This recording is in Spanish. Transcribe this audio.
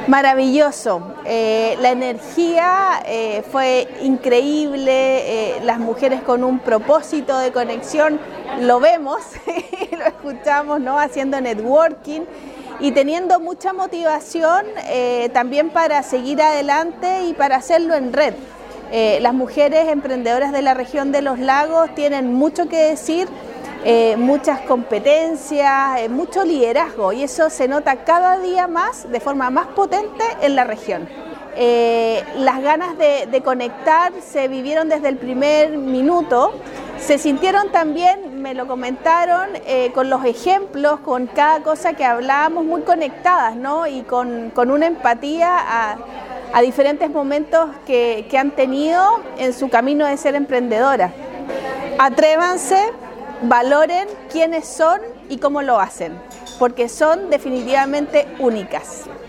Maravilloso, la energía fue increíble, las mujeres con un propósito de conexión, lo vemos, lo escuchamos, ¿no? Haciendo networking y teniendo mucha motivación también para seguir adelante y para hacerlo en red. Las mujeres emprendedoras de la región de los lagos tienen mucho que decir, muchas competencias, mucho liderazgo, y eso se nota cada día más, de forma más potente en la región. Las ganas de conectar se vivieron desde el primer minuto, se sintieron también, me lo comentaron, con los ejemplos, con cada cosa que hablábamos, muy conectadas, ¿no? Y con una empatía a diferentes momentos que han tenido en su camino de ser emprendedoras. Atrévanse, valoren quiénes son y cómo lo hacen, porque son definitivamente únicas.